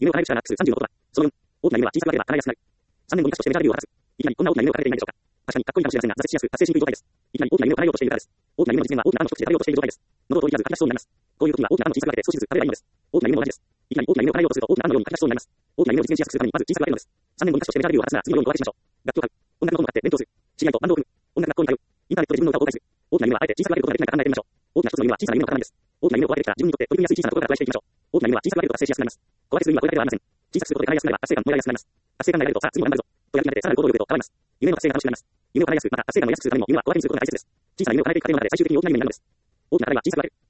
夢を叶える者が数30のことだ。その4、大きな夢は小さく分ければ叶えやすくなる。3年後に歌手としてメジャーデビューを果たす。いきなりこんな大きな夢を叶えていないでしょうか。確かにかっこいいかもしれませんが、挫折しやすく、達成しにくい状態です。いきなり大きな夢を叶えようとしているからです。大きな夢の実現は大きな案の一つとして食べようとしている状態です。喉を通りやすく書き出しそうになります。こういう時には大きな案を小さく分けて少しずつ食べればいいのです。大きな夢も同じです。いきなり大きな夢を叶えようとすると大きな案のように書き出しそうになります。大きな夢を実現しやすくするためにまず小さく分けるのです。3年後に歌手としてメジャーデビューを果たすなら次のように小分けしましょう。楽器を買う。音楽の本を買って勉強する。知り合いとバンドを組む。音楽学校に通う。インターネットで自分の歌を公開する。大きな夢はあえて小さく分けることができないか考えてみましょう。大きな一つの夢は小さな夢の塊です。大きな夢を小分けてきたら自分にとって取り組みやすい小さなところから加えていきましょう。大きな夢は小さく分けると達成しやすくなります。小分けするにはこれだけではありません。小さくすることで叶いやすくなれば達成感も得られやすくなります。達成感が得られるとさあ次も頑張るぞ。とやる気が出てさらに行動力へと変わります。夢の達成が楽しくなります。夢を叶えやすく、また達成感を得やすくするためにも夢は小分けにすることが大切です。小さな夢を叶えていく過程の中で最終的に大きな夢になるのです。大きな夢は小さく分ける。